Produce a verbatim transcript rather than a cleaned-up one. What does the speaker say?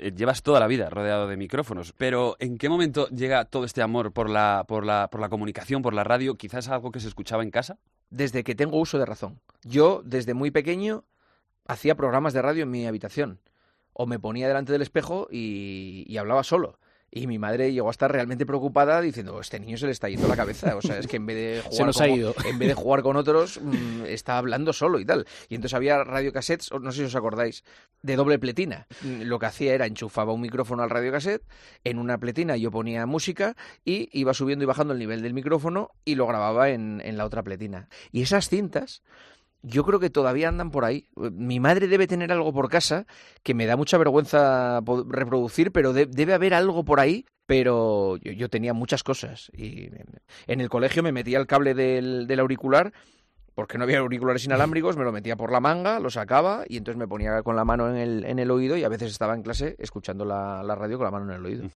eh, llevas toda la vida rodeado de micrófonos, pero ¿en qué momento llega todo este amor por la, por la, por la comunicación, por la radio? ¿Quizás algo que se escuchaba en casa? Desde que tengo uso de razón. Yo, desde muy pequeño, hacía programas de radio en mi habitación. O me ponía delante del espejo y, y hablaba solo. Y mi madre llegó a estar realmente preocupada diciendo, este niño se le está yendo la cabeza. O sea, es que en vez de jugar, se nos como, ha ido. En vez de jugar con otros, mmm, está hablando solo y tal. Y entonces había radiocassettes, no sé si os acordáis, de doble pletina. Lo que hacía era enchufaba un micrófono al radiocassette, en una pletina yo ponía música y iba subiendo y bajando el nivel del micrófono y lo grababa en, en la otra pletina. Y esas cintas... yo creo que todavía andan por ahí. Mi madre debe tener algo por casa que me da mucha vergüenza reproducir, pero de, debe haber algo por ahí. Pero yo, yo tenía muchas cosas. Y en el colegio me metía el cable del, del auricular, porque no había auriculares inalámbricos, me lo metía por la manga, lo sacaba y entonces me ponía con la mano en el, en el oído y a veces estaba en clase escuchando la, la radio con la mano en el oído.